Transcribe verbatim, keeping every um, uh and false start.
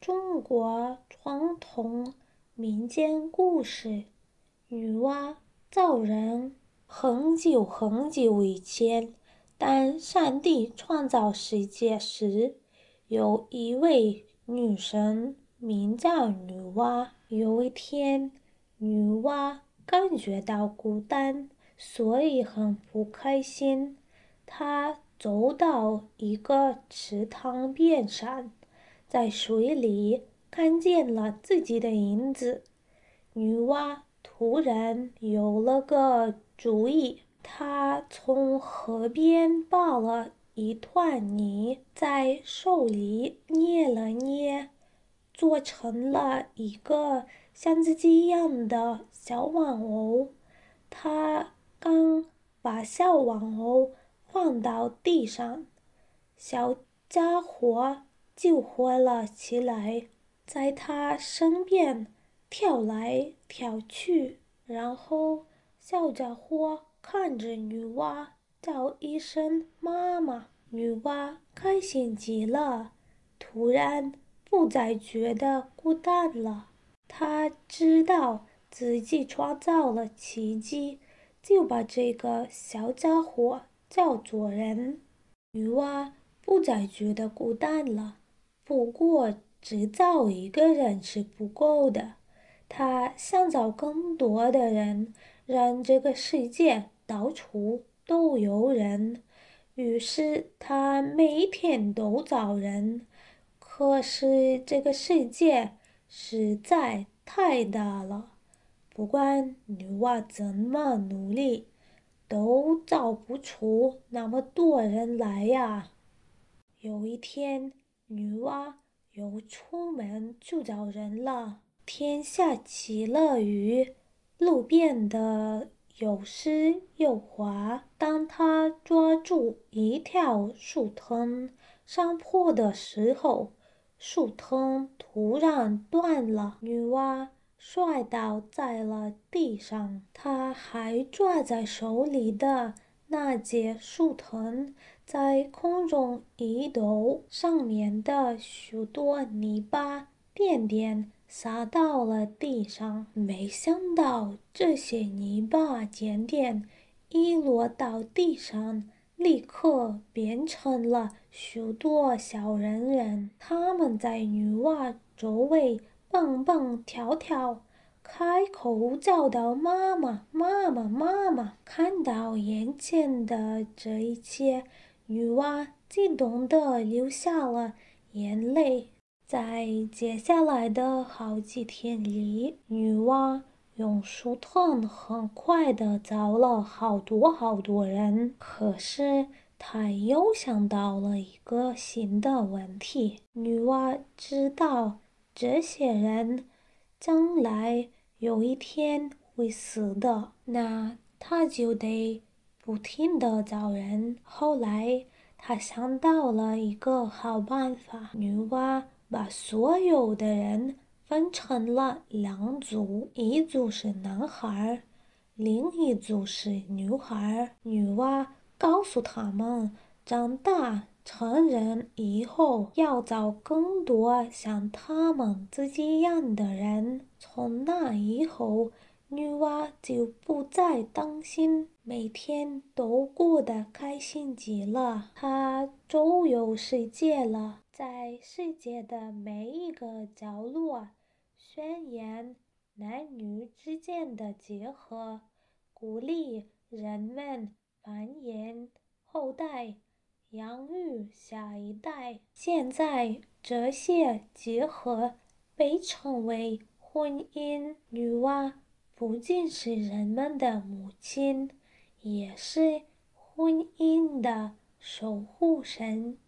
中国传统民间故事，女娲造人。很久很久以前，当上帝创造世界时，有一位女神名叫女娲。有一天，女娲感觉到孤单，所以很不开心。她走到一个池塘边上，在水里看见了自己的影子。女娲突然有了个主意，她从河边抱了一团泥，在手里捏了捏，做成了一个像自己一样的小玩偶。她刚把小玩偶放到地上，小家伙就活了起来，在她身边跳来跳去。然后小家伙看着女娲叫一声妈妈，女娲开心极了，突然不再觉得孤单了。她知道自己创造了奇迹，就把这个小家伙叫做人。女娲不再觉得孤单了，不过只造一个人是不够的，她想造更多的人，让这个世界到处都有人。于是她每天都造人，可是这个世界实在太大了，不管女娲怎么努力，都造不出那么多人来呀。有一天，女娲又出门去找人了。天下起了雨，路变得又湿又滑。当她抓住一条树藤上坡的时候，树藤突然断了，女娲摔倒在了地上。她还抓在手里的那节树藤在空中移动，上面的许多泥巴点点洒到了地上。没想到这些泥巴点点一落到地上，立刻变成了许多小人人，他们在女娲周围蹦蹦跳跳，开口叫道：妈妈，妈妈，妈妈！看到眼前的这一切，女娲激动地流下了眼泪。在接下来的好几天里，女娲用树藤很快地造了好多好多人。可是她又想到了一个新的问题。女娲知道这些人将来有一天会死的，那她就得不停地造人。后来她想到了一个好办法，女娲把所有的人分成了两组，一组是男孩，另一组是女孩。女娲告诉他们，长大成人以后要造更多像他们自己一样的人。从那以后，女娲就不再担心，每天都过得开心极了。她周游世界了，在世界的每一个角落宣扬男女之间的结合，鼓励人们繁衍后代，养育下一代。现在这些结合被称为婚姻。女娲不仅是人们的母亲，也是婚姻的守护神。